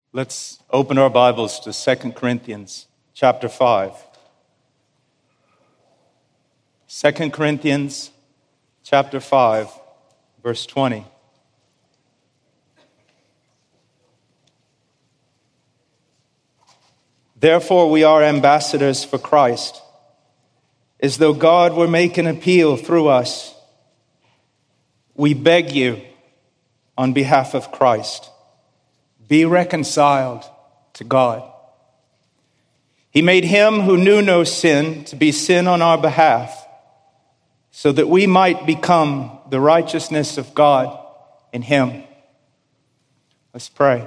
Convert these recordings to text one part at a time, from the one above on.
Let's open our Bibles to 2 Corinthians chapter 5. 2 Corinthians chapter 5, verse 20. Therefore we are ambassadors for Christ, as though God were making appeal through us. We beg you on behalf of Christ, be reconciled to God. He made him who knew no sin to be sin on our behalf, so that we might become the righteousness of God in him. Let's pray.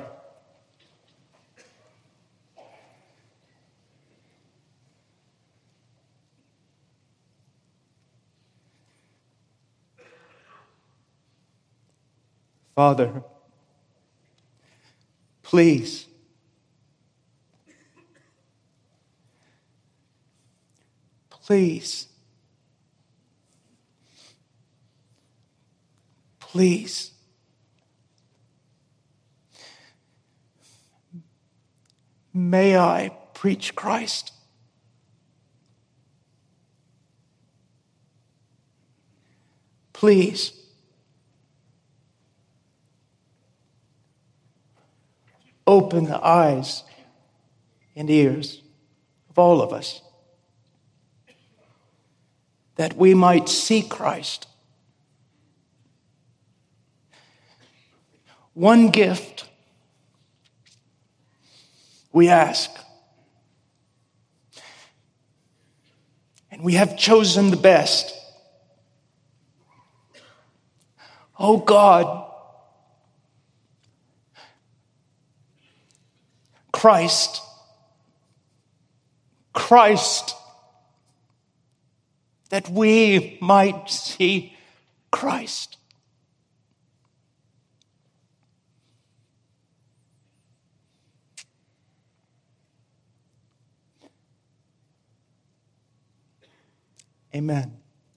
Father, please, may I preach Christ. Please, open the eyes and ears of all of us, that we might see Christ. One gift we ask, and we have chosen the best. Oh God, Christ, that we might see Christ. Amen.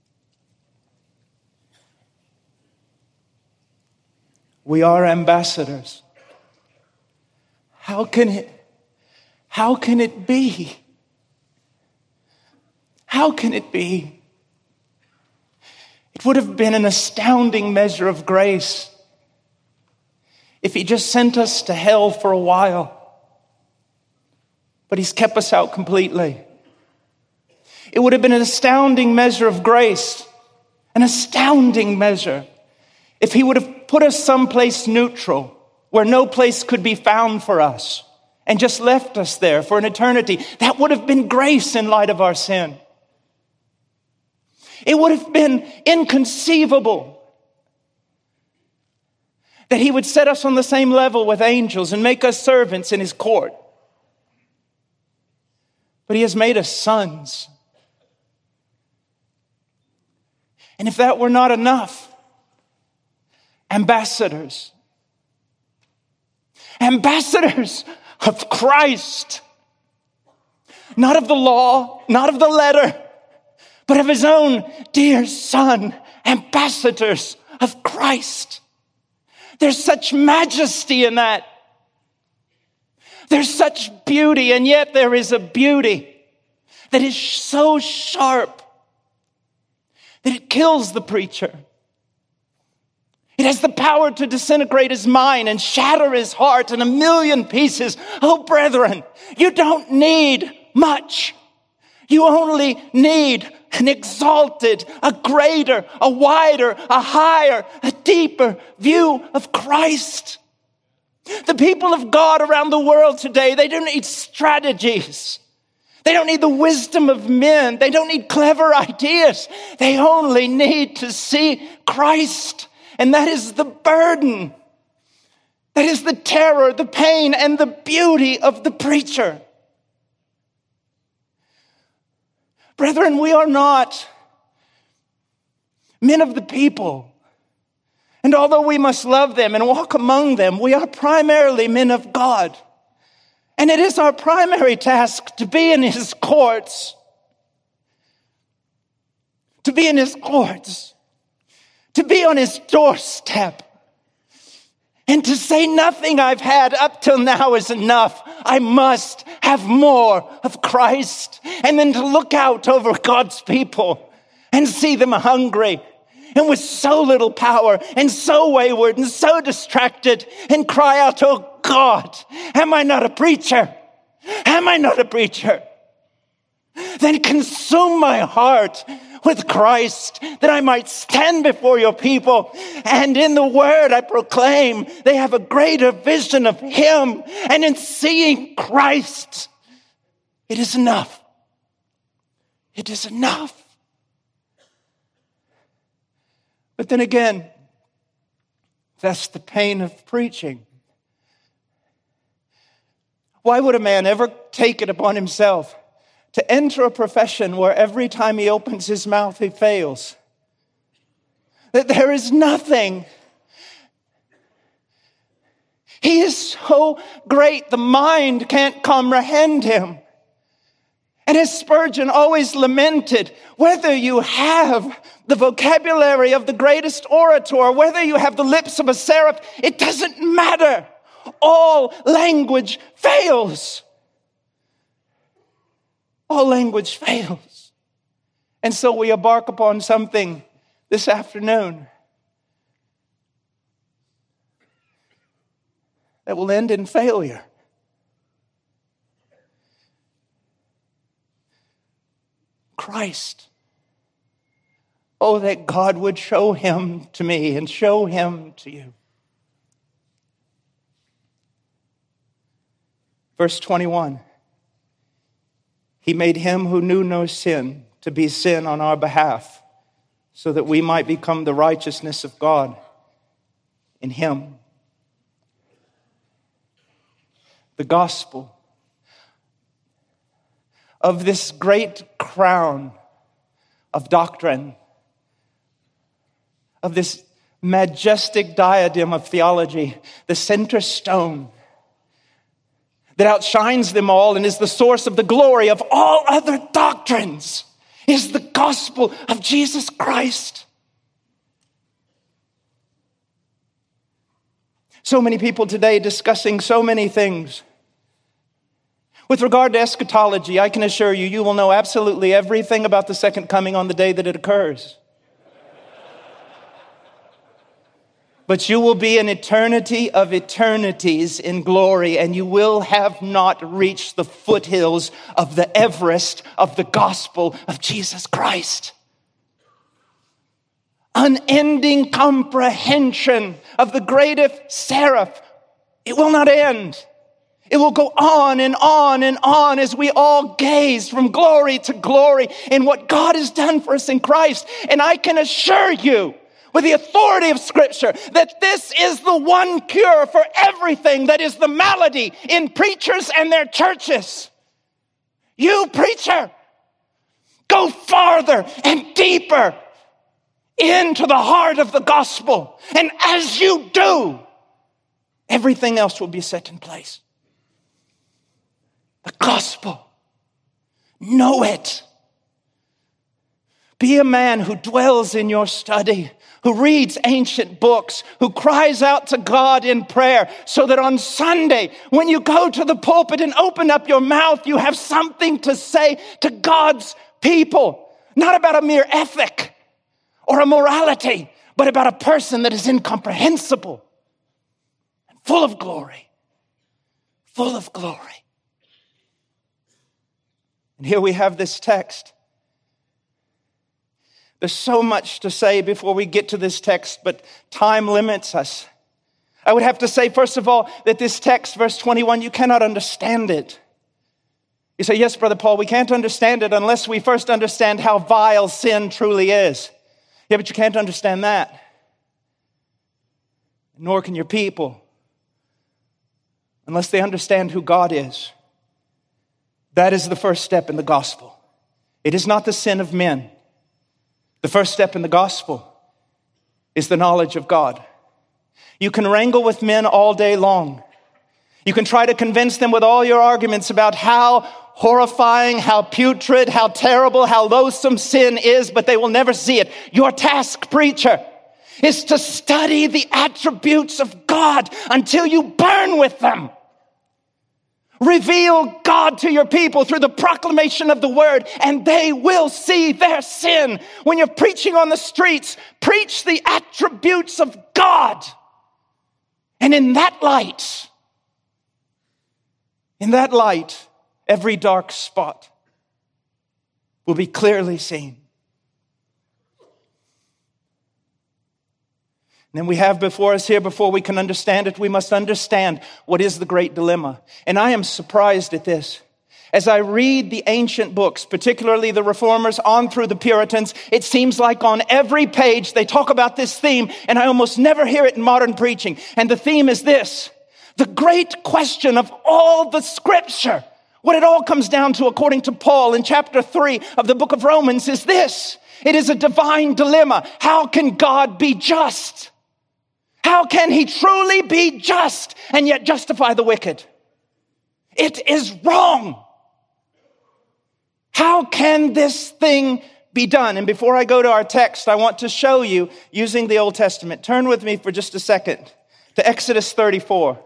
We are ambassadors. How can it be? How can it be? It would have been an astounding measure of grace if he just sent us to hell for a while. But he's kept us out completely. It would have been an astounding measure of grace, an astounding measure, if he would have put us someplace neutral where no place could be found for us and just left us there for an eternity. That would have been grace in light of our sin. It would have been inconceivable that he would set us on the same level with angels and make us servants in his court. But he has made us sons. And if that were not enough, ambassadors of Christ, not of the law, not of the letter, but of his own dear Son, ambassadors of Christ. There's such majesty in that. There's such beauty, and yet there is a beauty that is so sharp that it kills the preacher. It has the power to disintegrate his mind and shatter his heart in a million pieces. Oh, brethren, you don't need much. You only need an exalted, a greater, a wider, a higher, a deeper view of Christ. The people of God around the world today, they don't need strategies. They don't need the wisdom of men. They don't need clever ideas. They only need to see Christ. And that is the burden. That is the terror, the pain, and the beauty of the preacher. Brethren, we are not men of the people. And although we must love them and walk among them, we are primarily men of God. And it is our primary task to be in his courts. To be in his courts. To be on his doorstep. And to say nothing I've had up till now is enough. I must have more of Christ. And then to look out over God's people and see them hungry and with so little power and so wayward and so distracted and cry out, oh God, am I not a preacher? Am I not a preacher? Then consume my heart with Christ, that I might stand before your people. And in the word I proclaim, they have a greater vision of him. And in seeing Christ, it is enough. It is enough. But then again, that's the pain of preaching. Why would a man ever take it upon himself to enter a profession where every time he opens his mouth, he fails? That there is nothing. He is so great, the mind can't comprehend him. And as Spurgeon always lamented, whether you have the vocabulary of the greatest orator, whether you have the lips of a seraph, it doesn't matter. All language fails. All language fails. And so we embark upon something this afternoon that will end in failure. Christ. Oh, that God would show him to me and show him to you. Verse 21. He made him who knew no sin to be sin on our behalf, so that we might become the righteousness of God in him. The gospel of this great crown of doctrine, of this majestic diadem of theology, the center stone that outshines them all and is the source of the glory of all other doctrines, is the gospel of Jesus Christ. So many people today discussing so many things. With regard to eschatology, I can assure you, you will know absolutely everything about the second coming on the day that it occurs. But you will be an eternity of eternities in glory, and you will have not reached the foothills of the Everest of the gospel of Jesus Christ. Unending comprehension of the greatest seraph. It will not end. It will go on and on and on as we all gaze from glory to glory in what God has done for us in Christ. And I can assure you, with the authority of Scripture, that this is the one cure for everything that is the malady in preachers and their churches. You, preacher, go farther and deeper into the heart of the gospel. And as you do, everything else will be set in place. The gospel. Know it. Be a man who dwells in your study, who reads ancient books, who cries out to God in prayer, so that on Sunday, when you go to the pulpit and open up your mouth, you have something to say to God's people. Not about a mere ethic or a morality, but about a person that is incomprehensible and full of glory. Full of glory. And here we have this text. There's so much to say before we get to this text, but time limits us. I would have to say, first of all, that this text, verse 21, you cannot understand it. You say, yes, Brother Paul, we can't understand it unless we first understand how vile sin truly is. Yeah, but you can't understand that. Nor can your people, unless they understand who God is. That is the first step in the gospel. It is not the sin of men. The first step in the gospel is the knowledge of God. You can wrangle with men all day long. You can try to convince them with all your arguments about how horrifying, how putrid, how terrible, how loathsome sin is, but they will never see it. Your task, preacher, is to study the attributes of God God until you burn with them. Reveal God to your people through the proclamation of the word, and they will see their sin. When you're preaching on the streets, preach the attributes of God. And in that light, every dark spot will be clearly seen. And then we have before us here, before we can understand it, we must understand what is the great dilemma. And I am surprised at this. As I read the ancient books, particularly the Reformers on through the Puritans, it seems like on every page they talk about this theme, and I almost never hear it in modern preaching. And the theme is this: the great question of all the scripture. What it all comes down to, according to Paul in chapter 3 of the book of Romans, is this. It is a divine dilemma. How can God be just? How can he truly be just and yet justify the wicked? It is wrong. How can this thing be done? And before I go to our text, I want to show you using the Old Testament. Turn with me for just a second to Exodus 34.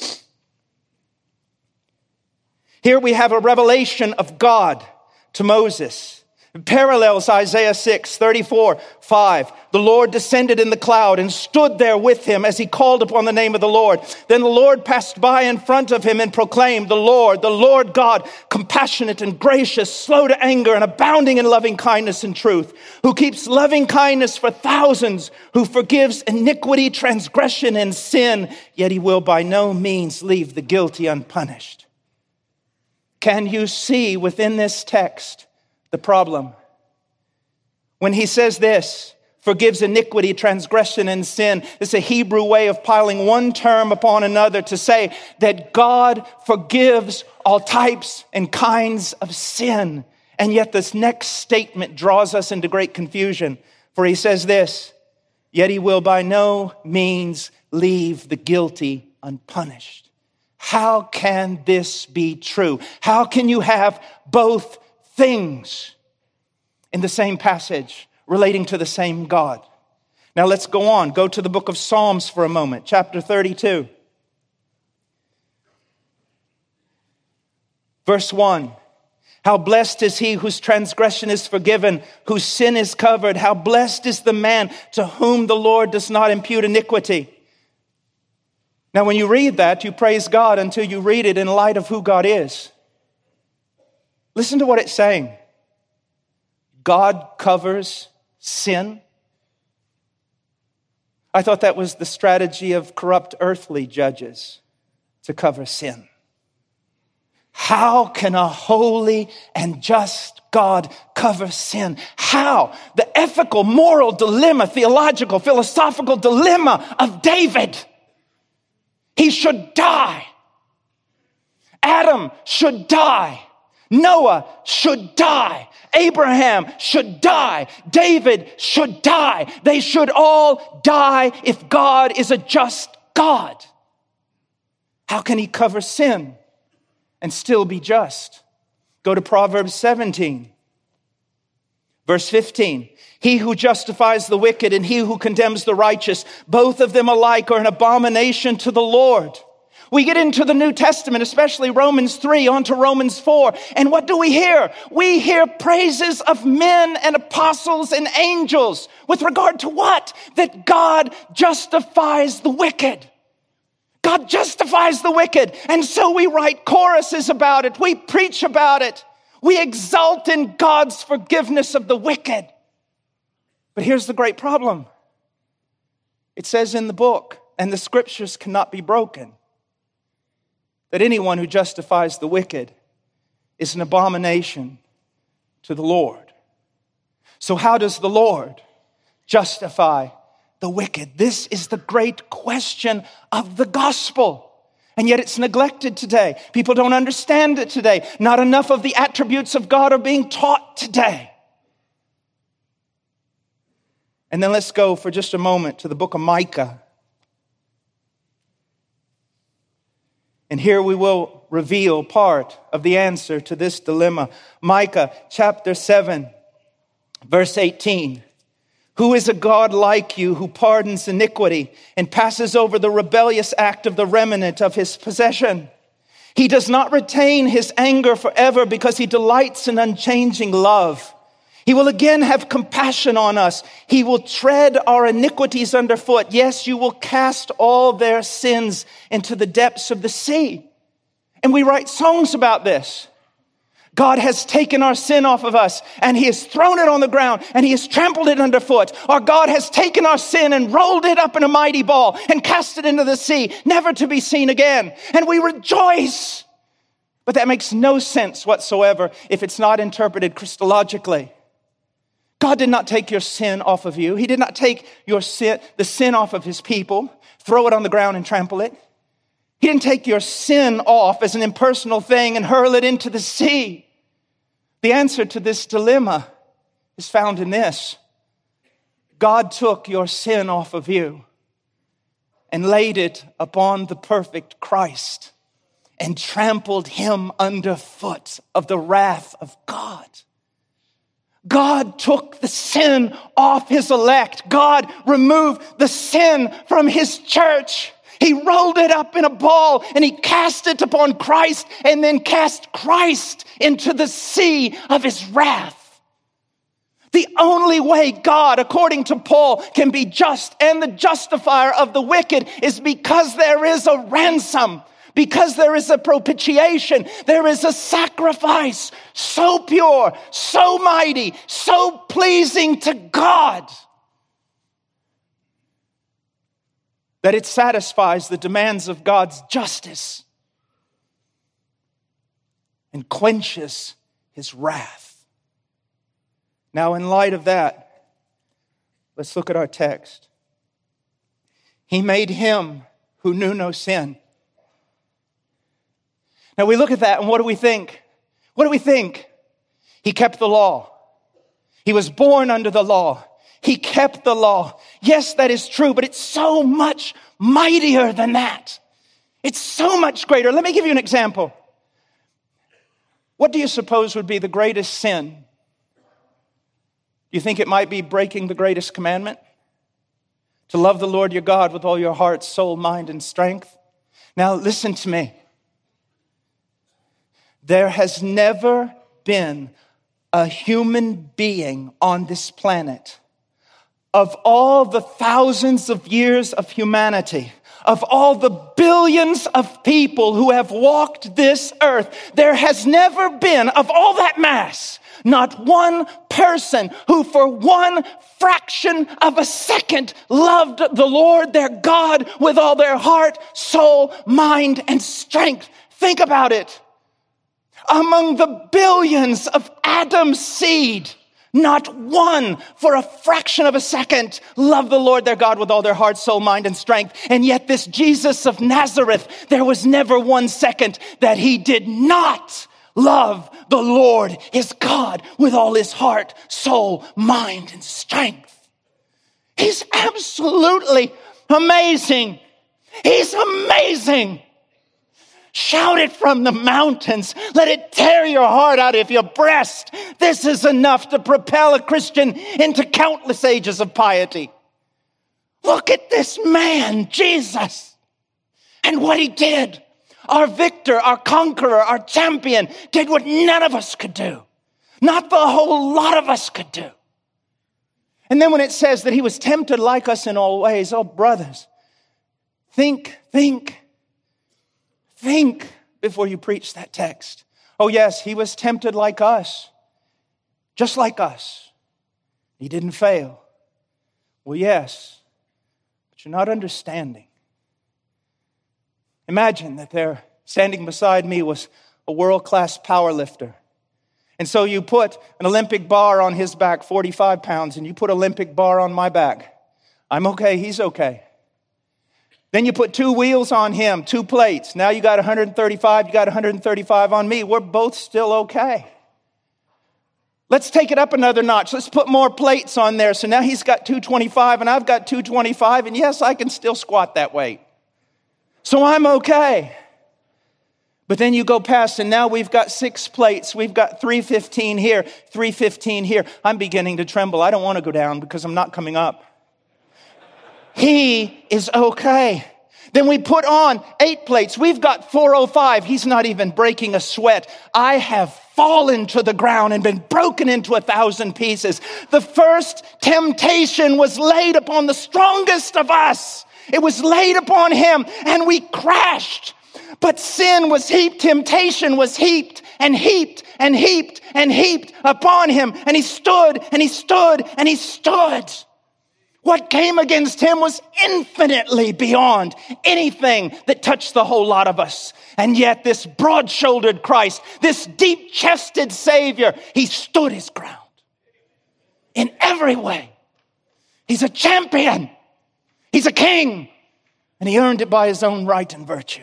Here we have a revelation of God to Moses. It parallels Isaiah 6:34-5. The Lord descended in the cloud and stood there with him as he called upon the name of the Lord. Then the Lord passed by in front of him and proclaimed, the Lord God, compassionate and gracious, slow to anger and abounding in loving kindness and truth, who keeps loving kindness for thousands, who forgives iniquity, transgression, and sin, yet he will by no means leave the guilty unpunished. Can you see within this text the problem? When he says this, forgives iniquity, transgression, and sin, it's a Hebrew way of piling one term upon another to say that God forgives all types and kinds of sin. And yet this next statement draws us into great confusion. For he says this, yet he will by no means leave the guilty unpunished. How can this be true? How can you have both things in the same passage relating to the same God? Now let's go on. Go to the book of Psalms for a moment, chapter 32. Verse 1. How blessed is he whose transgression is forgiven, whose sin is covered. How blessed is the man to whom the Lord does not impute iniquity. Now when you read that, you praise God until you read it in light of who God is. Listen to what it's saying. God covers sin. I thought that was the strategy of corrupt earthly judges, to cover sin. How can a holy and just God cover sin? How? The ethical, moral dilemma, theological, philosophical dilemma of David. He should die. Adam should die. Noah should die. Abraham should die. David should die. They should all die if God is a just God. How can he cover sin and still be just? Go to Proverbs 17, verse 15. He who justifies the wicked and he who condemns the righteous, both of them alike are an abomination to the Lord. We get into the New Testament, especially Romans 3, on to Romans 4. And what do we hear? We hear praises of men and apostles and angels. With regard to what? That God justifies the wicked. God justifies the wicked. And so we write choruses about it. We preach about it. We exult in God's forgiveness of the wicked. But here's the great problem. It says in the book, and the scriptures cannot be broken, that anyone who justifies the wicked is an abomination to the Lord. So how does the Lord justify the wicked? This is the great question of the gospel. And yet it's neglected today. People don't understand it today. Not enough of the attributes of God are being taught today. And then let's go for just a moment to the book of Micah. And here we will reveal part of the answer to this dilemma. Micah chapter 7, verse 18. Who is a God like you who pardons iniquity and passes over the rebellious act of the remnant of his possession? He does not retain his anger forever because he delights in unchanging love. He will again have compassion on us. He will tread our iniquities underfoot. Yes, you will cast all their sins into the depths of the sea. And we write songs about this. God has taken our sin off of us and he has thrown it on the ground and he has trampled it underfoot. Our God has taken our sin and rolled it up in a mighty ball and cast it into the sea, never to be seen again. And we rejoice. But that makes no sense whatsoever if it's not interpreted Christologically. God did not take your sin off of you. He did not take your sin, the sin off of his people, throw it on the ground and trample it. He didn't take your sin off as an impersonal thing and hurl it into the sea. The answer to this dilemma is found in this. God took your sin off of you and laid it upon the perfect Christ and trampled him underfoot of the wrath of God. God took the sin off his elect. God removed the sin from his church. He rolled it up in a ball and he cast it upon Christ and then cast Christ into the sea of his wrath. The only way God, according to Paul, can be just and the justifier of the wicked is because there is a ransom, because there is a propitiation, there is a sacrifice so pure, so mighty, so pleasing to God, that it satisfies the demands of God's justice and quenches his wrath. Now, in light of that, let's look at our text. He made him who knew no sin. Now, we look at that and what do we think? What do we think? He kept the law. He was born under the law. He kept the law. Yes, that is true, but it's so much mightier than that. It's so much greater. Let me give you an example. What do you suppose would be the greatest sin? Do you think it might be breaking the greatest commandment? To love the Lord your God with all your heart, soul, mind, and strength? Now listen to me. There has never been a human being on this planet, of all the thousands of years of humanity, of all the billions of people who have walked this earth, there has never been, of all that mass, not one person who for one fraction of a second loved the Lord their God with all their heart, soul, mind, and strength. Think about it. Among the billions of Adam's seed, not one for a fraction of a second loved the Lord their God with all their heart, soul, mind, and strength. And yet this Jesus of Nazareth, there was never 1 second that he did not love the Lord his God with all his heart, soul, mind, and strength. He's absolutely amazing. He's amazing. Shout it from the mountains. Let it tear your heart out of your breast. This is enough to propel a Christian into countless ages of piety. Look at this man, Jesus, and what he did. Our victor, our conqueror, our champion did what none of us could do. Not the whole lot of us could do. And then when it says that he was tempted like us in all ways, oh brothers, think before you preach that text. Oh yes, he was tempted like us, just like us. He didn't fail. Well, yes, but you're not understanding. Imagine that there, standing beside me, was a world-class power lifter. And so you put an Olympic bar on his back, 45 pounds, and you put an Olympic bar on my back. I'm okay, he's okay. Then you put 2 wheels on him, 2 plates. Now you got 135, you got 135 on me. We're both still okay. Let's take it up another notch. Let's put more plates on there. So now he's got 225 and I've got 225. And yes, I can still squat that weight. So I'm okay. But then you go past and now we've got 6 plates. We've got 315 here, 315 here. I'm beginning to tremble. I don't want to go down because I'm not coming up. He is okay. Then we put on 8 plates. We've got 405. He's not even breaking a sweat. I have fallen to the ground and been broken into 1,000 pieces. The first temptation was laid upon the strongest of us. It was laid upon him and we crashed. But sin was heaped, temptation was heaped and heaped and heaped and heaped upon him. And he stood and he stood and he stood. What came against him was infinitely beyond anything that touched the whole lot of us. And yet this broad-shouldered Christ, this deep-chested Savior, he stood his ground in every way. He's a champion. He's a king. And he earned it by his own right and virtue.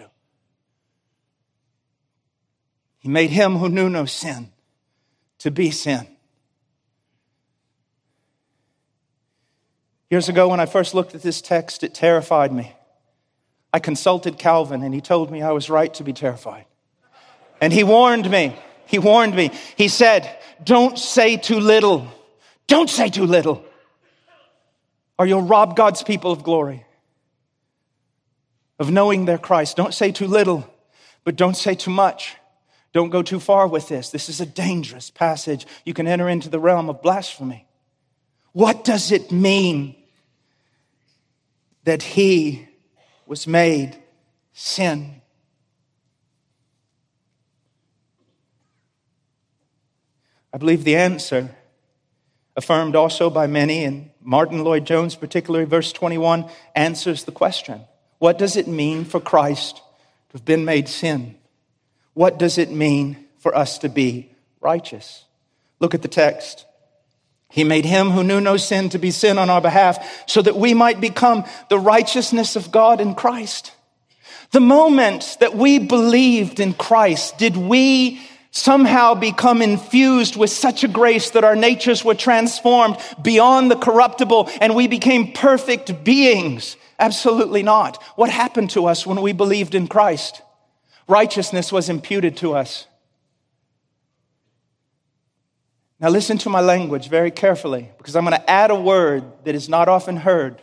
He made him who knew no sin to be sin. Years ago, when I first looked at this text, it terrified me. I consulted Calvin, and he told me I was right to be terrified. And he warned me. He said, don't say too little. Don't say too little, or you'll rob God's people of glory, of knowing their Christ. Don't say too little, but don't say too much. Don't go too far with this. This is a dangerous passage. You can enter into the realm of blasphemy. What does it mean that he was made sin? I believe the answer, affirmed also by many, and Martin Lloyd-Jones particularly, verse 21, answers the question. What does it mean for Christ to have been made sin? What does it mean for us to be righteous? Look at the text. He made him who knew no sin to be sin on our behalf so that we might become the righteousness of God in Christ. The moment that we believed in Christ, did we somehow become infused with such a grace that our natures were transformed beyond the corruptible and we became perfect beings? Absolutely not. What happened to us when we believed in Christ? Righteousness was imputed to us. Now listen to my language very carefully, because I'm going to add a word that is not often heard.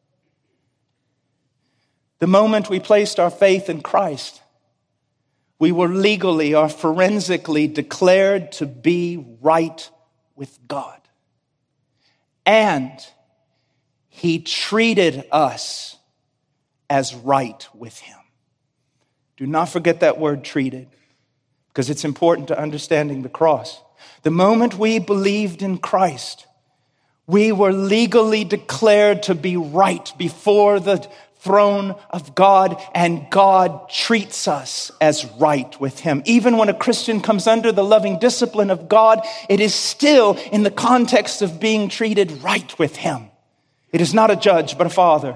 The moment we placed our faith in Christ, we were legally or forensically declared to be right with God. And he treated us as right with him. Do not forget that word treated, because it's important to understanding the cross. The moment we believed in Christ, we were legally declared to be right before the throne of God, and God treats us as right with him. Even when a Christian comes under the loving discipline of God, it is still in the context of being treated right with him. It is not a judge, but a father.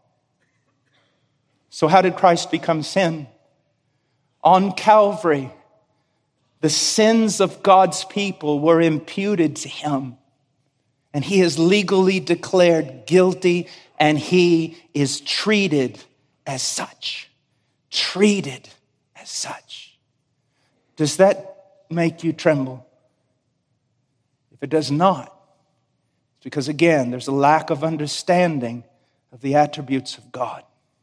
So how did Christ become sin? On Calvary, the sins of God's people were imputed to him. And he is legally declared guilty, and he is treated as such. Treated as such. Does that make you tremble? If it does not, it's because, again, there's a lack of understanding of the attributes of God.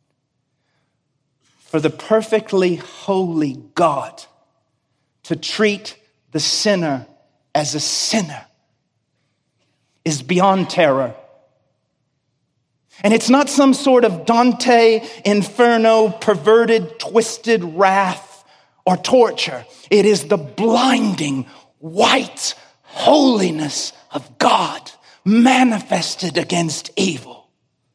For the perfectly holy God to treat the sinner as a sinner is beyond terror. And it's not some sort of Dante Inferno, perverted, twisted wrath or torture. It is the blinding, white holiness of God manifested against evil.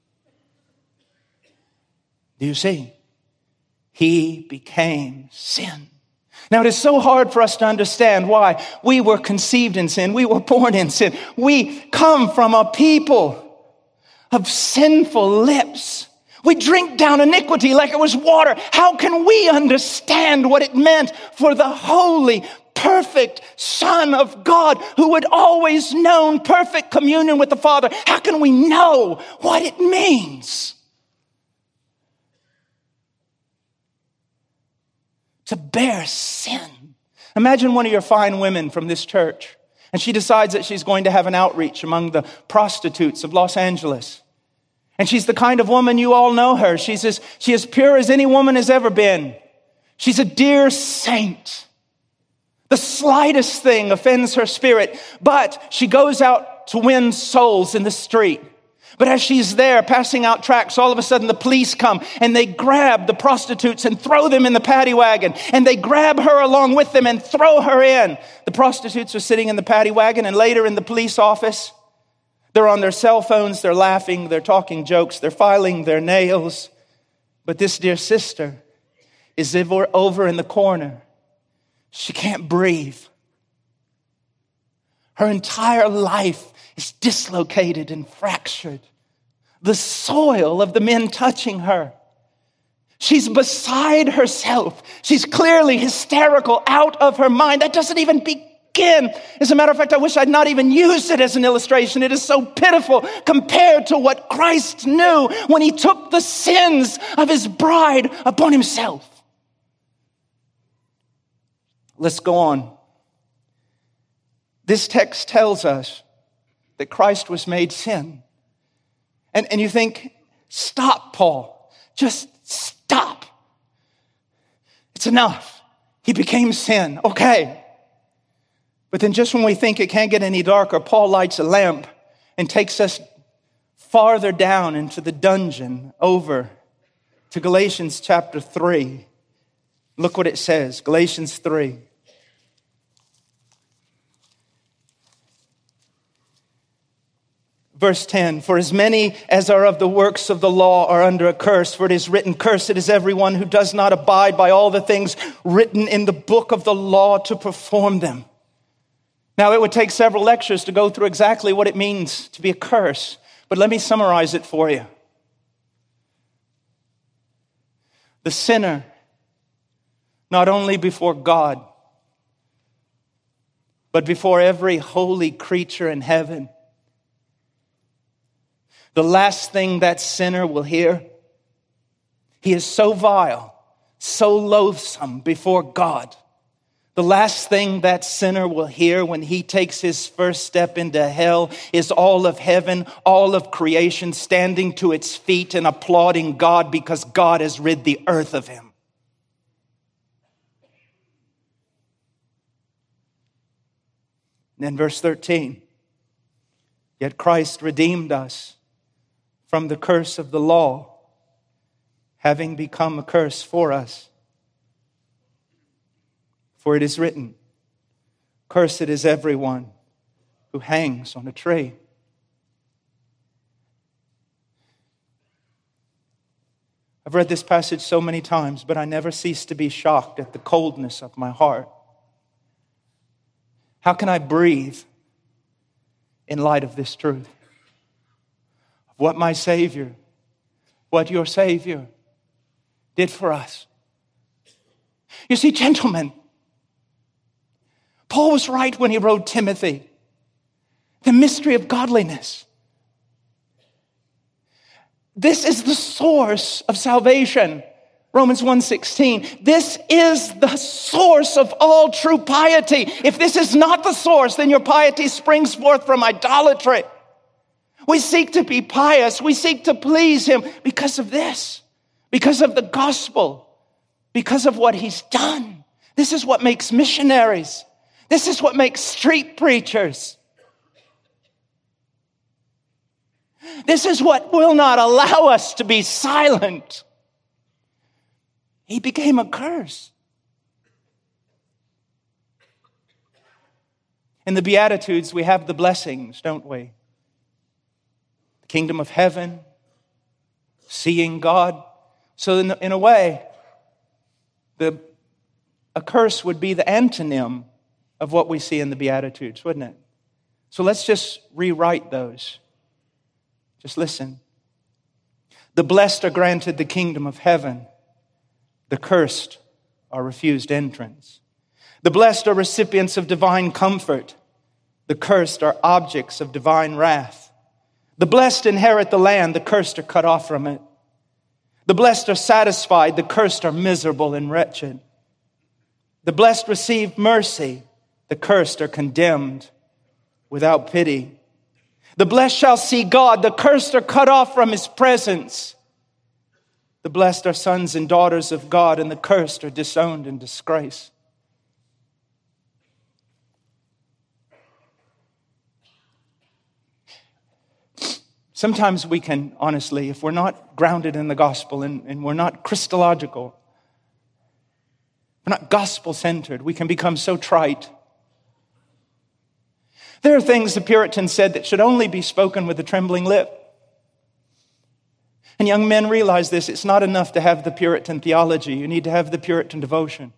Do you see? He became sin. Now, it is so hard for us to understand why. We were conceived in sin. We were born in sin. We come from a people of sinful lips. We drink down iniquity like it was water. How can we understand what it meant for the holy, perfect Son of God who had always known perfect communion with the Father? How can we know what it means to bear sin. Imagine one of your fine women from this church, and she decides that she's going to have an outreach among the prostitutes of Los Angeles. And she's the kind of woman, you all know her. She is pure as any woman has ever been. She's a dear saint. The slightest thing offends her spirit, but she goes out to win souls in the street. But as she's there passing out tracts, all of a sudden the police come and they grab the prostitutes and throw them in the paddy wagon. And they grab her along with them and throw her in. The prostitutes are sitting in the paddy wagon, and later in the police office, they're on their cell phones, they're laughing, they're talking jokes, they're filing their nails. But this dear sister is over in the corner. She can't breathe. Her entire life is dislocated and fractured. The soil of the men touching her. She's beside herself. She's clearly hysterical, out of her mind. That doesn't even begin. As a matter of fact, I wish I'd not even used it as an illustration. It is so pitiful compared to what Christ knew when he took the sins of his bride upon himself. Let's go on. This text tells us that Christ was made sin. And you think, stop, Paul. Just stop. It's enough. He became sin. Okay. But then just when we think it can't get any darker, Paul lights a lamp and takes us farther down into the dungeon over to Galatians chapter 3. Look what it says, Galatians 3. Verse 10, for as many as are of the works of the law are under a curse, for it is written, cursed is everyone who does not abide by all the things written in the book of the law to perform them. Now, it would take several lectures to go through exactly what it means to be a curse, but let me summarize it for you. The sinner, not only before God, but before every holy creature in heaven, the last thing that sinner will hear, he is so vile, so loathsome before God. The last thing that sinner will hear when he takes his first step into hell is all of heaven, all of creation standing to its feet and applauding God because God has rid the earth of him. And then verse 13, yet Christ redeemed us from the curse of the law, having become a curse for us. For it is written, cursed is everyone who hangs on a tree. I've read this passage so many times, but I never cease to be shocked at the coldness of my heart. How can I breathe in light of this truth? What my Savior, what your Savior did for us. You see, gentlemen, Paul was right when he wrote Timothy. The mystery of godliness. This is the source of salvation. Romans 1:16. This is the source of all true piety. If this is not the source, then your piety springs forth from idolatry. We seek to be pious. We seek to please him because of this, because of the gospel, because of what he's done. This is what makes missionaries. This is what makes street preachers. This is what will not allow us to be silent. He became a curse. In the Beatitudes, we have the blessings, don't we? Kingdom of heaven, seeing God. So in a way, a curse would be the antonym of what we see in the Beatitudes, wouldn't it? So let's just rewrite those. Just listen. The blessed are granted the kingdom of heaven. The cursed are refused entrance. The blessed are recipients of divine comfort. The cursed are objects of divine wrath. The blessed inherit the land, the cursed are cut off from it. The blessed are satisfied, the cursed are miserable and wretched. The blessed receive mercy. The cursed are condemned without pity. The blessed shall see God. The cursed are cut off from his presence. The blessed are sons and daughters of God, and the cursed are disowned in disgrace. Sometimes we can, honestly, if we're not grounded in the gospel and we're not Christological, we're not gospel-centered, we can become so trite. There are things the Puritans said that should only be spoken with a trembling lip. And young men realize this. It's not enough to have the Puritan theology. You need to have the Puritan devotion.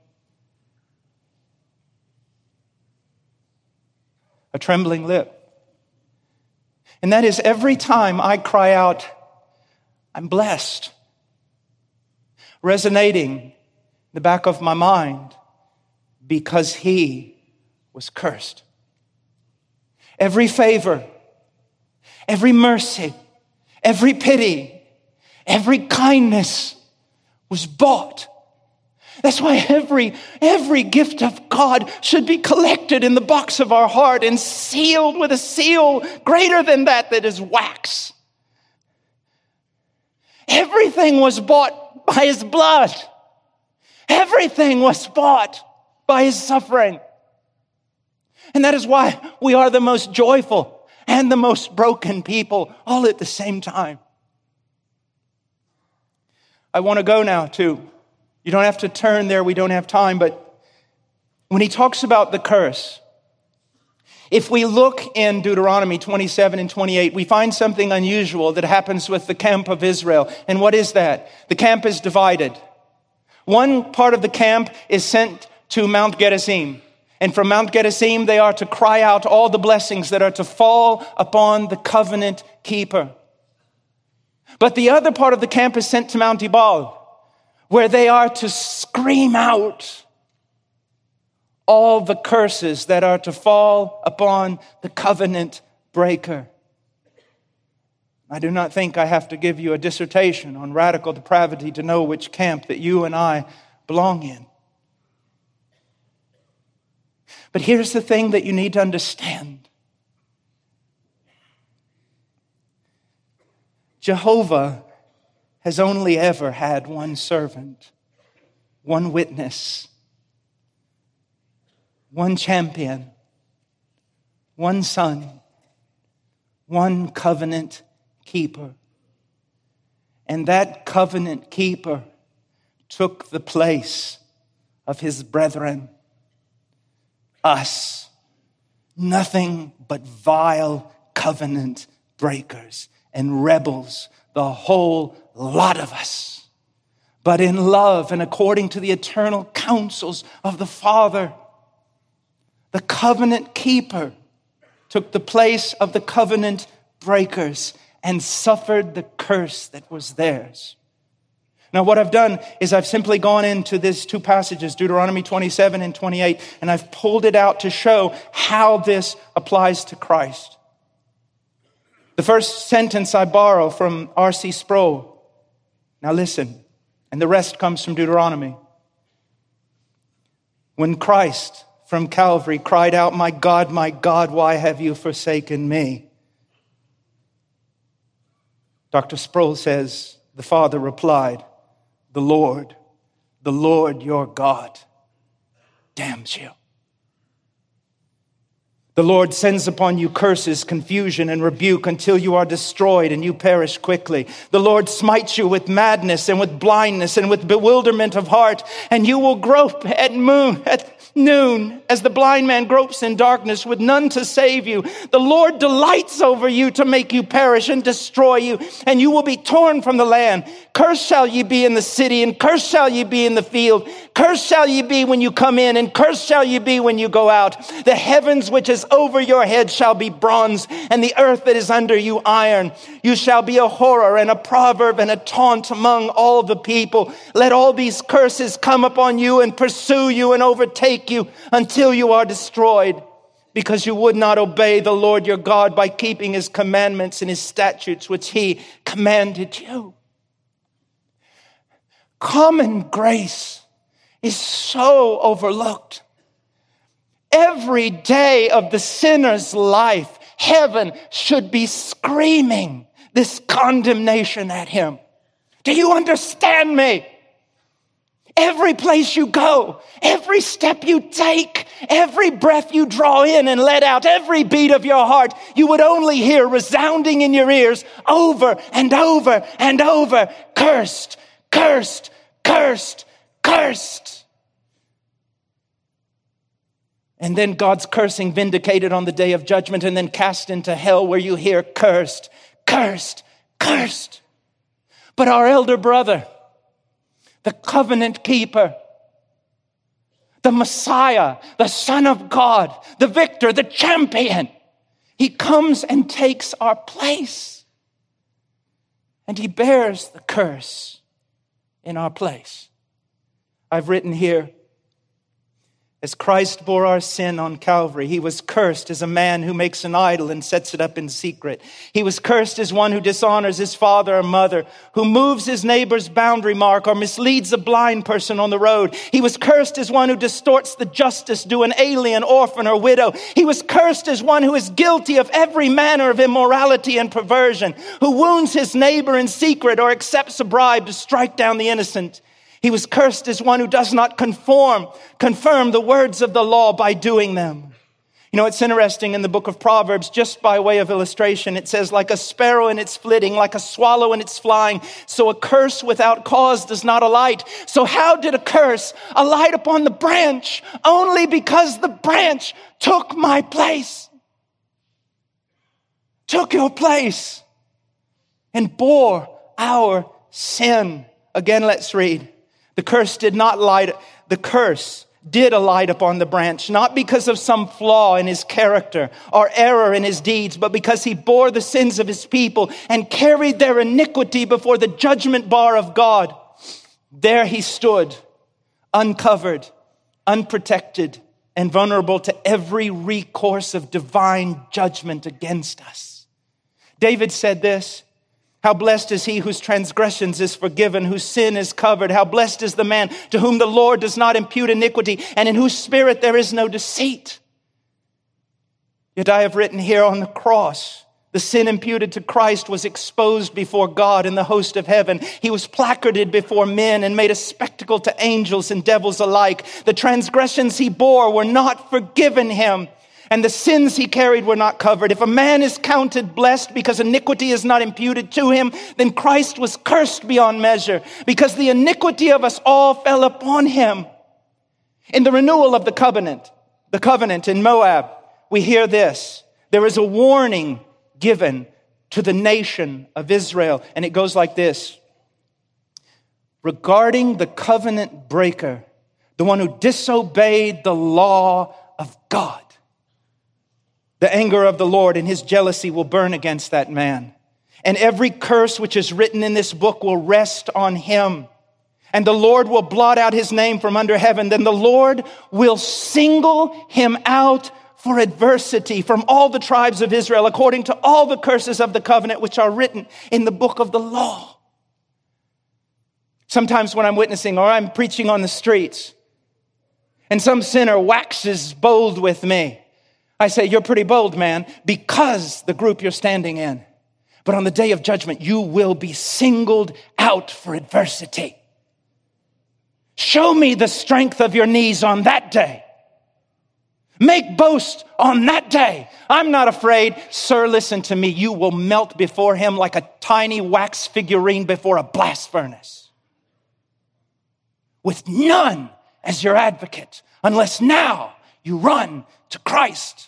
A trembling lip. And that is every time I cry out, I'm blessed, resonating in the back of my mind, because he was cursed. Every favor, every mercy, every pity, every kindness was bought. That's why every gift of God should be collected in the box of our heart and sealed with a seal greater than that is wax. Everything was bought by his blood. Everything was bought by his suffering. And that is why we are the most joyful and the most broken people all at the same time. I want to go now to, you don't have to turn there, we don't have time, but when he talks about the curse, if we look in Deuteronomy 27 and 28, we find something unusual that happens with the camp of Israel. And what is that? The camp is divided. One part of the camp is sent to Mount Gerizim. And from Mount Gerizim, they are to cry out all the blessings that are to fall upon the covenant keeper. But the other part of the camp is sent to Mount Ebal, where they are to scream out all the curses that are to fall upon the covenant breaker. I do not think I have to give you a dissertation on radical depravity to know which camp that you and I belong in. But here's the thing that you need to understand. Jehovah has only ever had one servant, one witness, one champion, one son, one covenant keeper. And that covenant keeper took the place of his brethren, us, nothing but vile covenant breakers and rebels, the whole lot of us. But in love and according to the eternal counsels of the Father, the covenant keeper took the place of the covenant breakers and suffered the curse that was theirs. Now, what I've done is I've simply gone into these two passages, Deuteronomy 27 and 28, and I've pulled it out to show how this applies to Christ. The first sentence I borrow from R.C. Sproul. Now listen, and the rest comes from Deuteronomy. When Christ from Calvary cried out, my God, why have you forsaken me?" Dr. Sproul says, the Father replied, the Lord your God damns you. The Lord sends upon you curses, confusion, and rebuke until you are destroyed and you perish quickly. The Lord smites you with madness and with blindness and with bewilderment of heart, and you will grope at noon as the blind man gropes in darkness with none to save you. The Lord delights over you to make you perish and destroy you, and you will be torn from the land. Cursed shall ye be in the city, and cursed shall ye be in the field. Cursed shall ye be when you come in, and cursed shall ye be when you go out. The heavens which is over your head shall be bronze, and the earth that is under you iron. You shall be a horror and a proverb and a taunt among all the people. Let all these curses come upon you and pursue you and overtake you until you are destroyed, because you would not obey the Lord your God by keeping his commandments and his statutes which he commanded you. Common grace is so overlooked. Every day of the sinner's life, heaven should be screaming this condemnation at him. Do you understand me? Every place you go, every step you take, every breath you draw in and let out, every beat of your heart, you would only hear resounding in your ears over and over and over, cursed, cursed, cursed, cursed. And then God's cursing vindicated on the day of judgment and then cast into hell where you hear cursed, cursed, cursed. But our elder brother, the covenant keeper, the Messiah, the Son of God, the victor, the champion, he comes and takes our place. And he bears the curse in our place. I've written here, as Christ bore our sin on Calvary, he was cursed as a man who makes an idol and sets it up in secret. He was cursed as one who dishonors his father or mother, who moves his neighbor's boundary mark or misleads a blind person on the road. He was cursed as one who distorts the justice due an alien, orphan, or widow. He was cursed as one who is guilty of every manner of immorality and perversion, who wounds his neighbor in secret or accepts a bribe to strike down the innocent. He was cursed as one who does not confirm the words of the law by doing them. You know, it's interesting in the book of Proverbs, just by way of illustration, it says, like a sparrow in its flitting, like a swallow in its flying, so a curse without cause does not alight. So how did a curse alight upon the branch? Only because the branch took my place. Took your place and bore our sin. Again, let's read. The curse did alight upon the branch, not because of some flaw in his character or error in his deeds, but because he bore the sins of his people and carried their iniquity before the judgment bar of God. There he stood, uncovered, unprotected, and vulnerable to every recourse of divine judgment against us. David said this, how blessed is he whose transgressions is forgiven, whose sin is covered. How blessed is the man to whom the Lord does not impute iniquity and in whose spirit there is no deceit. Yet I have written here on the cross, the sin imputed to Christ was exposed before God in the host of heaven. He was placarded before men and made a spectacle to angels and devils alike. The transgressions he bore were not forgiven him, and the sins he carried were not covered. If a man is counted blessed because iniquity is not imputed to him, then Christ was cursed beyond measure because the iniquity of us all fell upon him. In the renewal of the covenant in Moab, we hear this. There is a warning given to the nation of Israel, and it goes like this. Regarding the covenant breaker, the one who disobeyed the law of God, the anger of the Lord and his jealousy will burn against that man. And every curse which is written in this book will rest on him. And the Lord will blot out his name from under heaven. Then the Lord will single him out for adversity from all the tribes of Israel, according to all the curses of the covenant which are written in the book of the law. Sometimes when I'm witnessing or I'm preaching on the streets, and some sinner waxes bold with me, I say, you're pretty bold, man, because the group you're standing in. But on the day of judgment, you will be singled out for adversity. Show me the strength of your knees on that day. Make boast on that day. I'm not afraid. Sir, listen to me. You will melt before him like a tiny wax figurine before a blast furnace. With none as your advocate, unless now you run to Christ.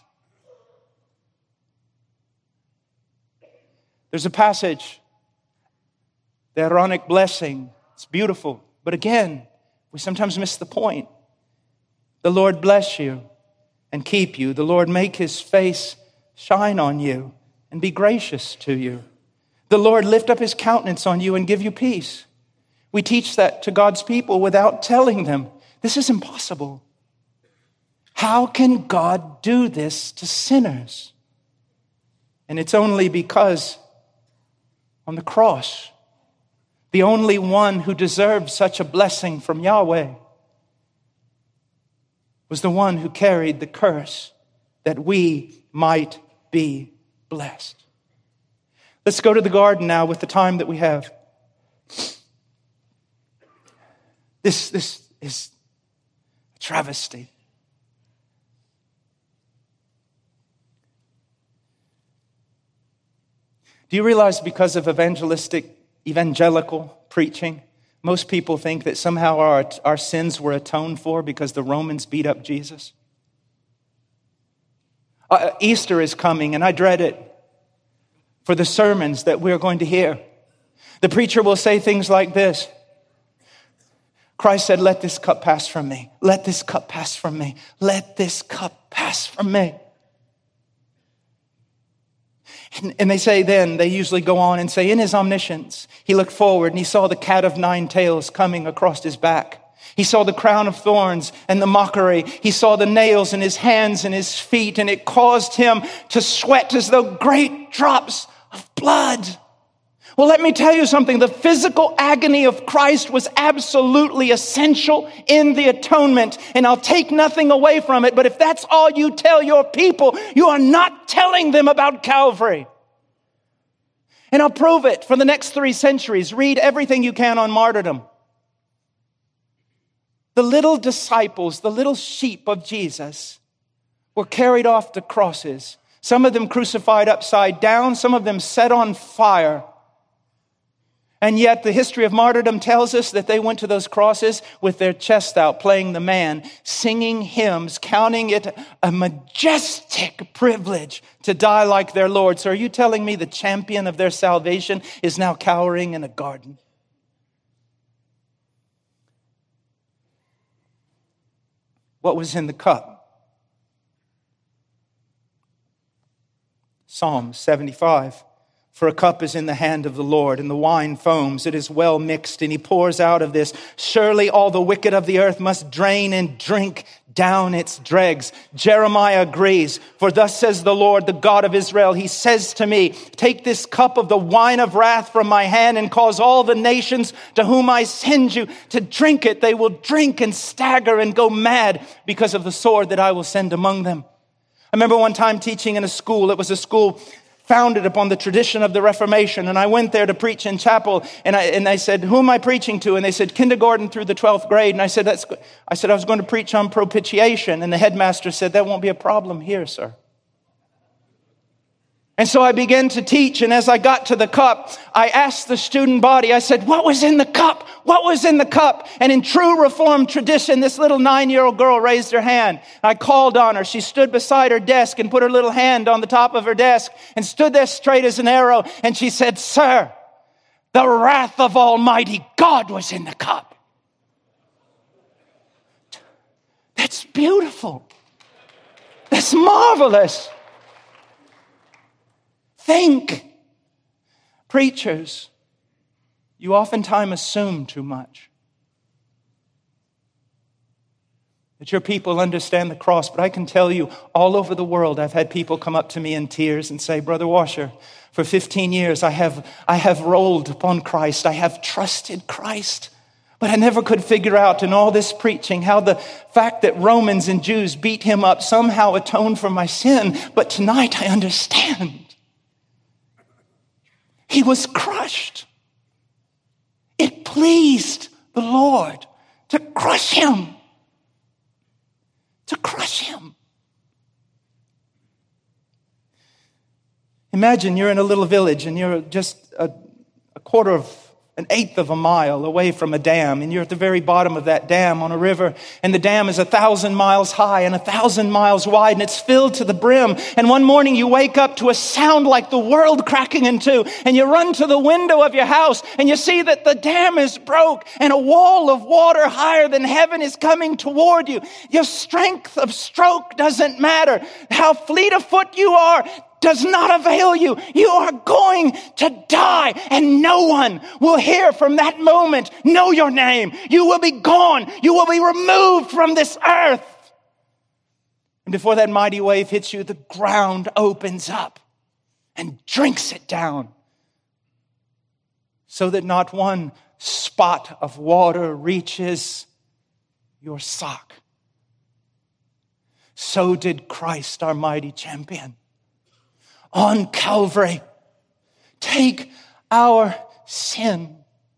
There's a passage, the Aaronic blessing. It's beautiful. But again, we sometimes miss the point. The Lord bless you and keep you. The Lord make his face shine on you and be gracious to you. The Lord lift up his countenance on you and give you peace. We teach that to God's people without telling them. This is impossible. How can God do this to sinners? And it's only because on the cross, the only one who deserves such a blessing from Yahweh was the one who carried the curse that we might be blessed. Let's go to the garden now with the time that we have. This is a travesty. Do you realize because of evangelical preaching, most people think that somehow our sins were atoned for because the Romans beat up Jesus? Easter is coming, and I dread it for the sermons that we're going to hear. The preacher will say things like this. Christ said, "Let this cup pass from me. Let this cup pass from me. Let this cup pass from me." And they usually go on and say, in his omniscience, he looked forward and he saw the cat of nine tails coming across his back. He saw the crown of thorns and the mockery. He saw the nails in his hands and his feet, and it caused him to sweat as though great drops of blood. Well, let me tell you something. The physical agony of Christ was absolutely essential in the atonement, and I'll take nothing away from it. But if that's all you tell your people, you are not telling them about Calvary. And I'll prove it for the next 3 centuries. Read everything you can on martyrdom. The little disciples, the little sheep of Jesus, were carried off the crosses. Some of them crucified upside down, some of them set on fire. And yet the history of martyrdom tells us that they went to those crosses with their chest out, playing the man, singing hymns, counting it a majestic privilege to die like their Lord. So are you telling me the champion of their salvation is now cowering in a garden? What was in the cup? Psalm 75. For a cup is in the hand of the Lord, and the wine foams. It is well mixed, and he pours out of this. Surely all the wicked of the earth must drain and drink down its dregs. Jeremiah agrees. For thus says the Lord, the God of Israel, he says to me, take this cup of the wine of wrath from my hand and cause all the nations to whom I send you to drink it. They will drink and stagger and go mad because of the sword that I will send among them. I remember one time teaching in a school. It was a school founded upon the tradition of the Reformation. And I went there to preach in chapel, and I said, who am I preaching to? And they said, kindergarten through the 12th grade. And I said, I was going to preach on propitiation. And the headmaster said, that won't be a problem here, sir. And so I began to teach, and as I got to the cup, I asked the student body, I said, what was in the cup? What was in the cup? And in true Reformed tradition, this little 9-year-old girl raised her hand. I called on her. She stood beside her desk and put her little hand on the top of her desk and stood there straight as an arrow. And she said, sir, the wrath of Almighty God was in the cup. That's beautiful. That's marvelous. Think, preachers, you oftentimes assume too much. That your people understand the cross, but I can tell you all over the world, I've had people come up to me in tears and say, Brother Washer, for 15 years I have rolled upon Christ. I have trusted Christ. But I never could figure out in all this preaching how the fact that Romans and Jews beat him up somehow atoned for my sin. But tonight I understand. He was crushed. It pleased the Lord to crush him. To crush him. Imagine you're in a little village and you're just an eighth of a mile away from a dam, and you're at the very bottom of that dam on a river, and the dam is 1,000 miles high and 1,000 miles wide, and it's filled to the brim. And one morning you wake up to a sound like the world cracking in two, and you run to the window of your house and you see that the dam is broke and a wall of water higher than heaven is coming toward you. Your strength of stroke doesn't matter. How fleet of foot you are does not avail you. You are going to die, and no one will hear from that moment, know your name. You will be gone. You will be removed from this earth. And before that mighty wave hits you, the ground opens up and drinks it down, so that not one spot of water reaches your sock. so did Christ, our mighty champion. On Calvary, take our sin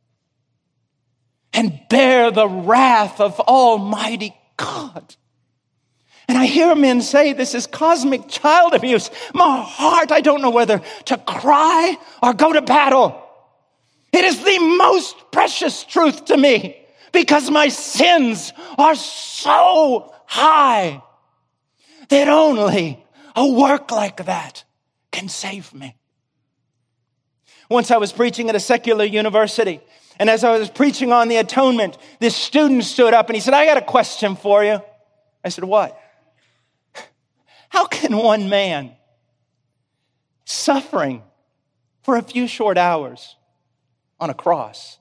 and bear the wrath of Almighty God. And I hear men say this is cosmic child abuse. My heart, I don't know whether to cry or go to battle. It is the most precious truth to me because my sins are so high that only a work like that can save me. Once I was preaching at a secular university, and as I was preaching on the atonement, this student stood up and he said, I got a question for you. I said, what? How can one man suffering for a few short hours on a cross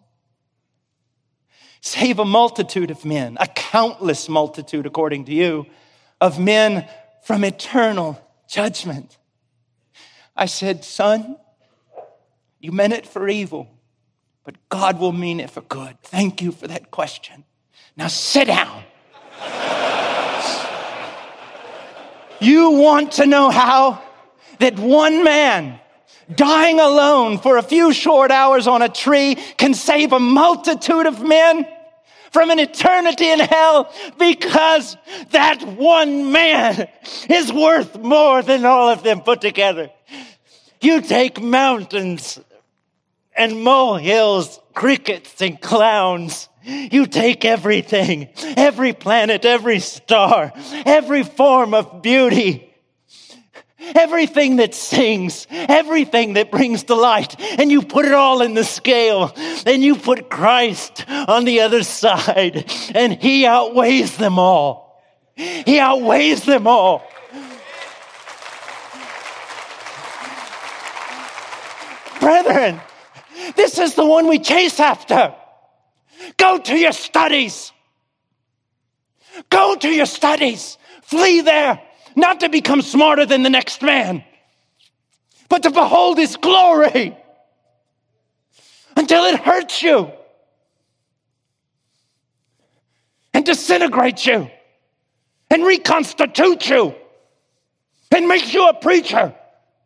save a multitude of men, a countless multitude, according to you, of men from eternal judgment? I said, son, you meant it for evil, but God will mean it for good. Thank you for that question. Now sit down. You want to know how that one man dying alone for a few short hours on a tree can save a multitude of men from an eternity in hell? Because that one man is worth more than all of them put together. You take mountains and molehills, crickets and clowns. You take everything, every planet, every star, every form of beauty, everything that sings, everything that brings delight, and you put it all in the scale, and you put Christ on the other side, and he outweighs them all. He outweighs them all. Brethren, this is the one we chase after. Go to your studies. Go to your studies. Flee there, not to become smarter than the next man, but to behold his glory until it hurts you and disintegrates you and reconstitutes you and makes you a preacher.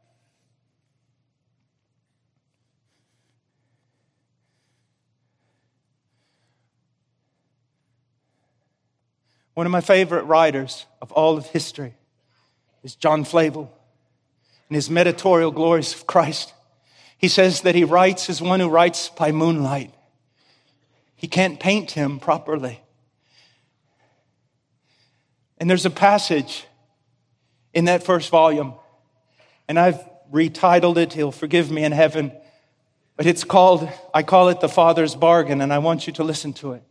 One of my favorite writers of all of history is John Flavel. In his Mediatorial Glories of Christ, he says that he writes as one who writes by moonlight. He can't paint him properly. And there's a passage in that first volume, and I've retitled it, he'll forgive me in heaven, but it's called, I call it The Father's Bargain, and I want you to listen to it.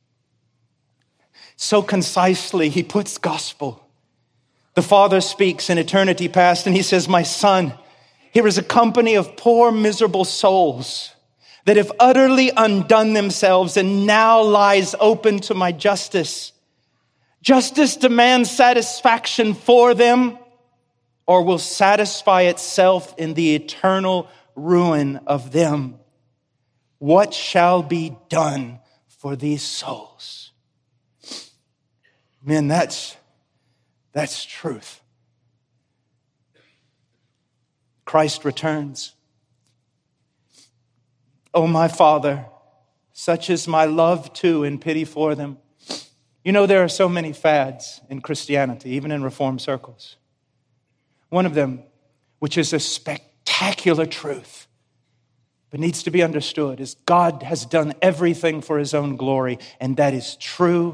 So concisely, he puts gospel. The Father speaks in eternity past, and he says, my son, here is a company of poor, miserable souls that have utterly undone themselves and now lies open to my justice. Justice demands satisfaction for them or will satisfy itself in the eternal ruin of them. What shall be done for these souls? Men, that's truth. Christ returns. Oh, my Father, such is my love too and pity for them. You know, there are so many fads in Christianity, even in Reformed circles. One of them, which is a spectacular truth, but needs to be understood, is God has done everything for his own glory, and that is true.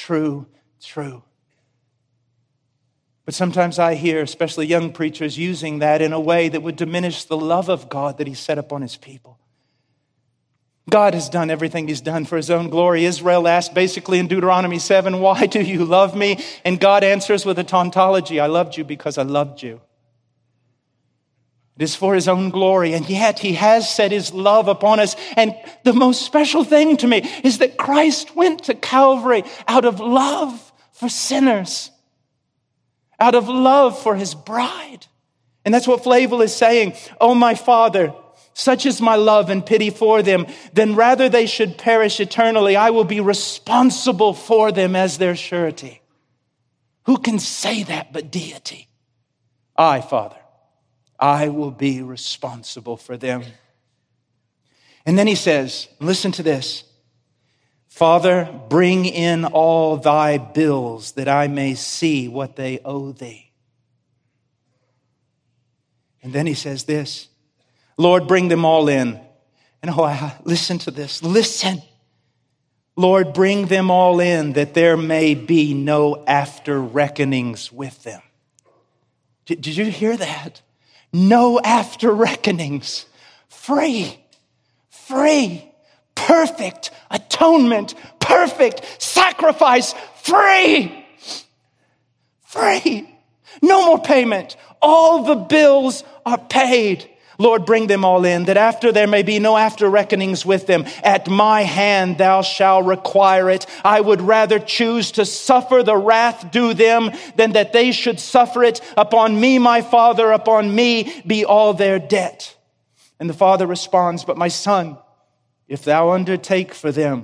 But sometimes I hear, especially young preachers, using that in a way that would diminish the love of God that he set upon his people. God has done everything he's done for his own glory. Israel asked basically in Deuteronomy 7, why do you love me? And God answers with a tautology, I loved you because I loved you. It is for his own glory, and yet he has set his love upon us. And the most special thing to me is that Christ went to Calvary out of love for sinners, out of love for his bride. And that's what Flavel is saying. Oh, my Father, such is my love and pity for them. Then rather they should perish eternally, I will be responsible for them as their surety. Who can say that but deity? I, Father, I will be responsible for them. And then he says, listen to this, Father, bring in all thy bills that I may see what they owe thee. And then he says this, Lord, bring them all in. And listen to this, listen. Lord, bring them all in that there may be no after reckonings with them. Did you hear that? No after reckonings. Free. Perfect atonement. Perfect sacrifice. Free. No more payment. All the bills are paid. Lord, bring them all in, that after there may be no after reckonings with them. At my hand thou shalt require it. I would rather choose to suffer the wrath due them than that they should suffer it. Upon me, my Father, upon me be all their debt. And the Father responds, but my son, if thou undertake for them,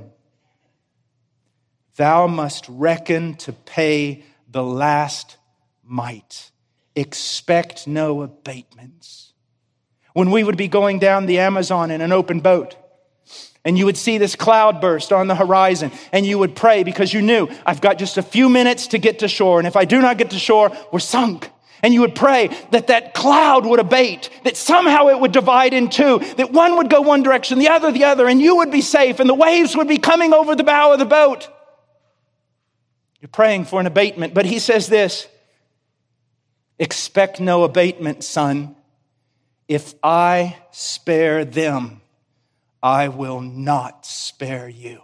thou must reckon to pay the last mite. Expect no abatements. When we would be going down the Amazon in an open boat, and you would see this cloud burst on the horizon, and you would pray because you knew, I've got just a few minutes to get to shore, and if I do not get to shore, we're sunk. And you would pray that that cloud would abate, that somehow it would divide in two, that one would go one direction, the other, and you would be safe, and the waves would be coming over the bow of the boat. You're praying for an abatement, but he says this, expect no abatement, son. If I spare them, I will not spare you.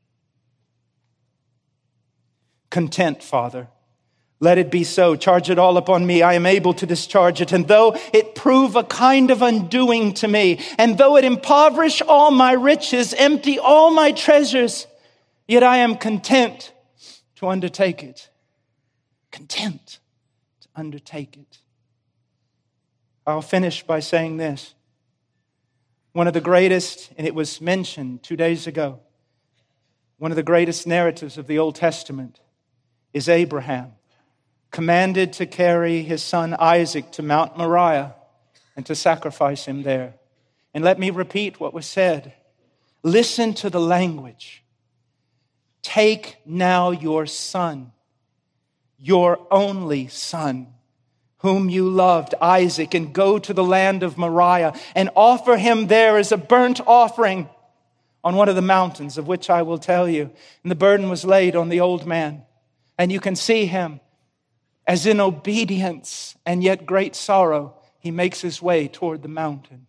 Content, Father. Let it be so. Charge it all upon me. I am able to discharge it. And though it prove a kind of undoing to me, and though it impoverish all my riches, empty all my treasures, yet I am content to undertake it. Content to undertake it. I'll finish by saying this. One of the greatest, and it was mentioned 2 days ago, one of the greatest narratives of the Old Testament is Abraham, commanded to carry his son Isaac to Mount Moriah and to sacrifice him there. And let me repeat what was said. Listen to the language. Take now your son, your only son, whom you loved, Isaac, and go to the land of Moriah and offer him there as a burnt offering on one of the mountains of which I will tell you. And the burden was laid on the old man. And you can see him as in obedience and yet great sorrow, he makes his way toward the mountain.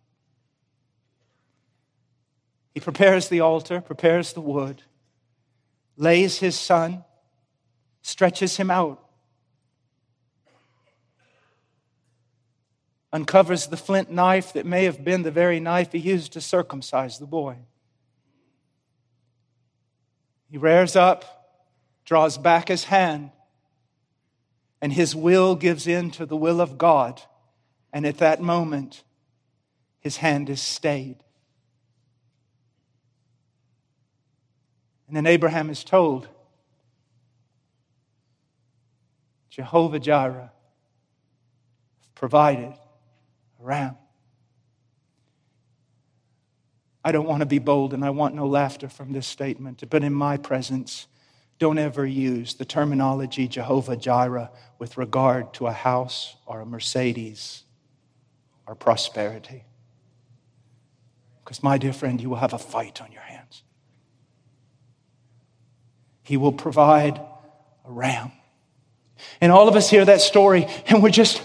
He prepares the altar, prepares the wood, lays his son, stretches him out, uncovers the flint knife that may have been the very knife he used to circumcise the boy. He rears up, draws back his hand, and his will gives in to the will of God. And at that moment, his hand is stayed. And then Abraham is told, Jehovah Jireh provided a ram. I don't want to be bold and I want no laughter from this statement, but in my presence, don't ever use the terminology Jehovah Jireh with regard to a house or a Mercedes or prosperity. Because my dear friend, you will have a fight on your hands. He will provide a ram. And all of us hear that story and we're just,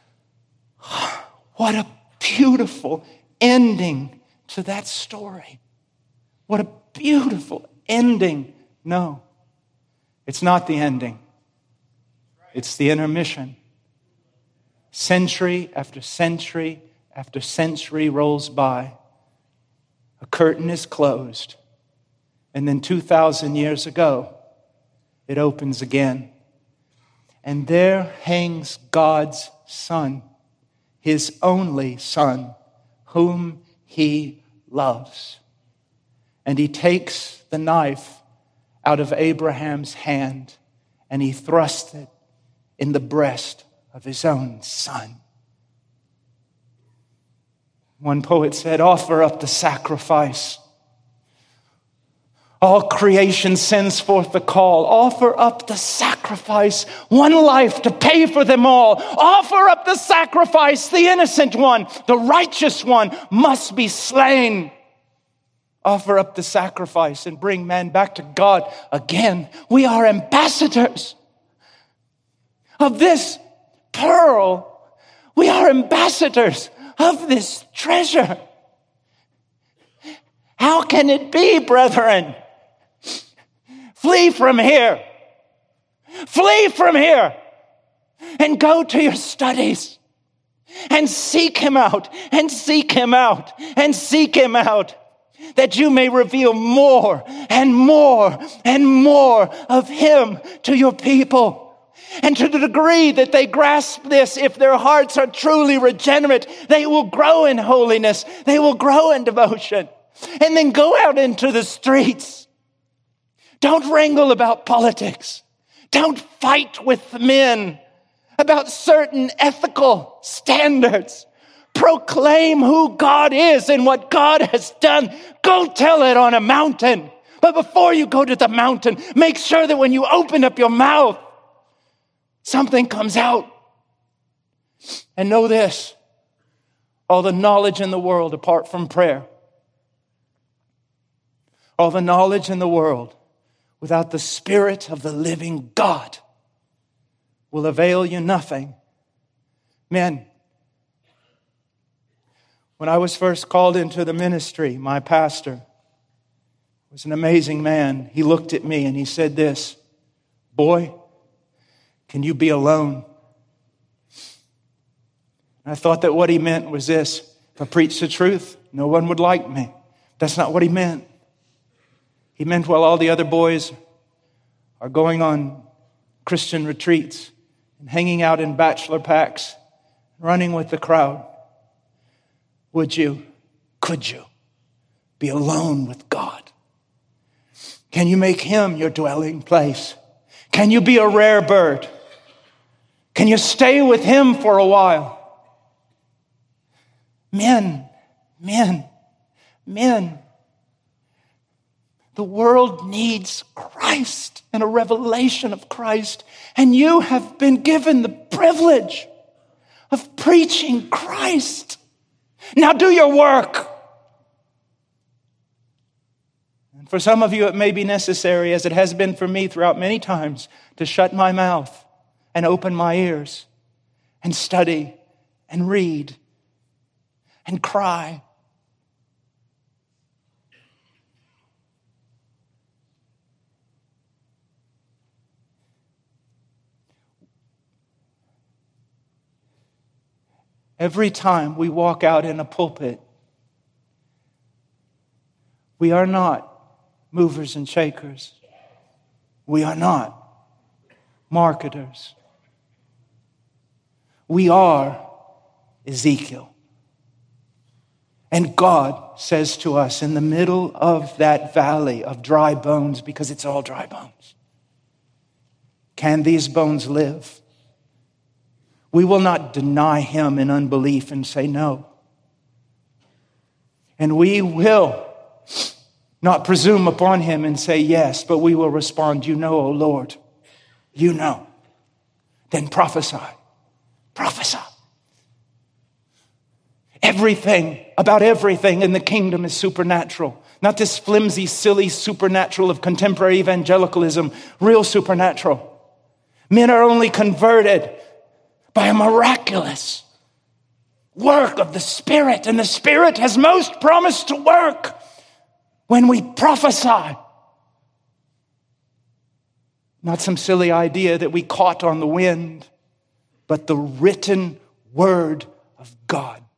what a beautiful ending to that story. What a beautiful ending. No, it's not the ending. It's the intermission. Century after century after century rolls by. A curtain is closed. And then 2,000 years ago, it opens again. And there hangs God's Son, His only Son, whom He loves. And He takes the knife out of Abraham's hand and He thrusts it in the breast of his own Son. One poet said, offer up the sacrifice. All creation sends forth the call. Offer up the sacrifice. One life to pay for them all. Offer up the sacrifice. The innocent one, the righteous one must be slain. Offer up the sacrifice and bring man back to God again. We are ambassadors of this pearl. We are ambassadors of this treasure. How can it be, brethren? Flee from here. Flee from here and go to your studies and seek him out and seek him out and seek him out, that you may reveal more and more and more of him to your people. And to the degree that they grasp this, if their hearts are truly regenerate, they will grow in holiness. They will grow in devotion. And then go out into the streets. Don't wrangle about politics. Don't fight with men about certain ethical standards. Proclaim who God is and what God has done. Go tell it on a mountain. But before you go to the mountain, make sure that when you open up your mouth, something comes out. And know this, all the knowledge in the world apart from prayer, all the knowledge in the world without the Spirit of the living God will avail you nothing. Men, when I was first called into the ministry, my pastor was an amazing man. He looked at me and he said this, boy, can you be alone? I thought that what he meant was this. If I preached the truth, no one would like me. That's not what he meant. He meant while all the other boys are going on Christian retreats and hanging out in bachelor packs, running with the crowd, could you be alone with God? Can you make him your dwelling place? Can you be a rare bird? Can you stay with him for a while? Men. The world needs Christ and a revelation of Christ. And you have been given the privilege of preaching Christ. Now do your work. And for some of you, it may be necessary, as it has been for me throughout many times, to shut my mouth and open my ears and study and read and cry. Every time we walk out in a pulpit, we are not movers and shakers. We are not marketers. We are Ezekiel. And God says to us in the middle of that valley of dry bones, because it's all dry bones, can these bones live? We will not deny him in unbelief and say no. And we will not presume upon him and say yes, but we will respond, you know, O Lord, you know. Then prophesy. Prophesy. Everything, about everything in the kingdom is supernatural. Not this flimsy, silly supernatural of contemporary evangelicalism, real supernatural. Men are only converted by a miraculous work of the Spirit. And the Spirit has most promised to work when we prophesy. Not some silly idea that we caught on the wind, but the written word of God.